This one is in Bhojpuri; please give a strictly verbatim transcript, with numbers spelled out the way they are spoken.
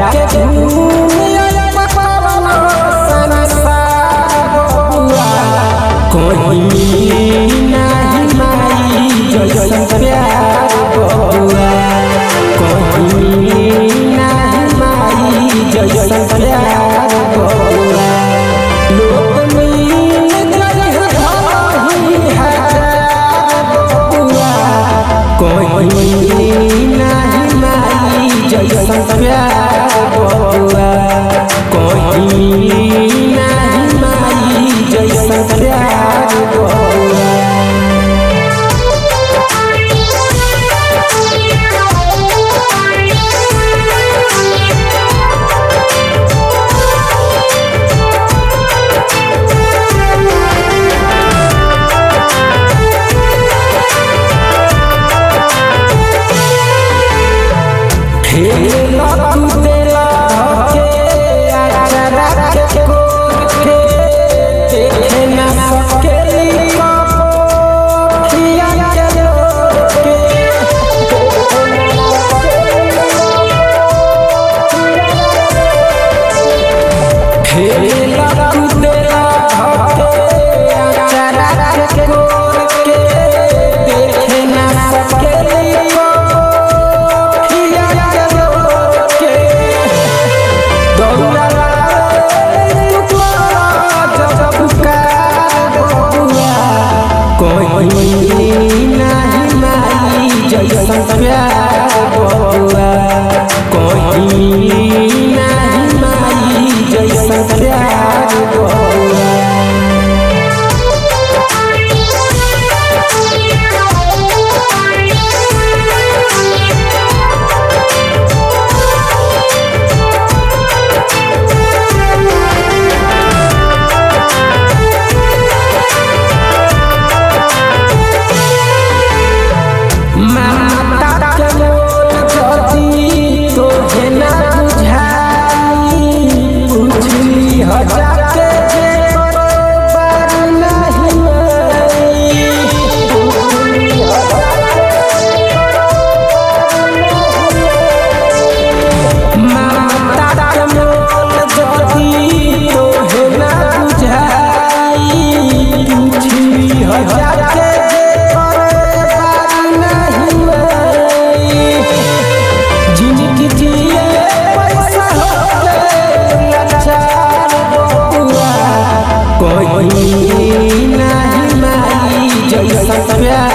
जाके दुनिया पकवाना संसार बबुआ कोई नहीं माई जैसन प्यार बबुआ कोई नहीं माई जैसन प्यार बबुआ लोग मिल गए भाई हजार बबुआ कोई नहीं माई जैसन प्यार बबुआ कोई नहीं माई जैसन प्यार बबुआ। खेला कूदेला के आचरा के कोर के देखे ना सकेली कपोखिया के लोर के खेला कूदेला के आचरा के कोर के देखे ना सकेली कोई नहीं माई जैसन प्यार बबुआ कोई नहीं माई जैसन प्यार बबुआ। माता के मोल जदी तोहे ना बुझाई पूछली हजार के जे बार नहीं आई माता के मोल जदी तोहे ना बुझाई पूछली हजार के कोई नहीं माई जैसन प्यार